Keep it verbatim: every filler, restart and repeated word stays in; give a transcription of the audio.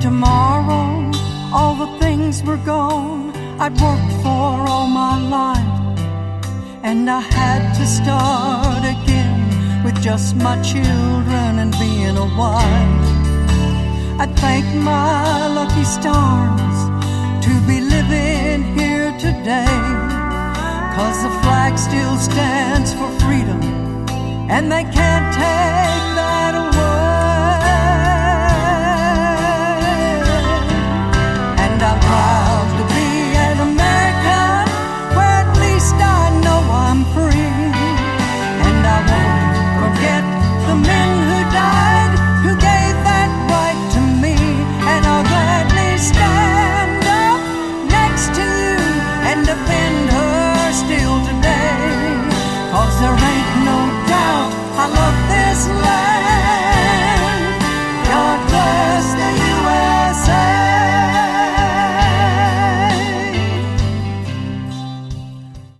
tomorrow all the things were gone I'd worked for all my life, and I had to start again with just my children and being a wife. I thank my lucky stars to be living here today, 'cause the flag still stands for freedom, and they can't take that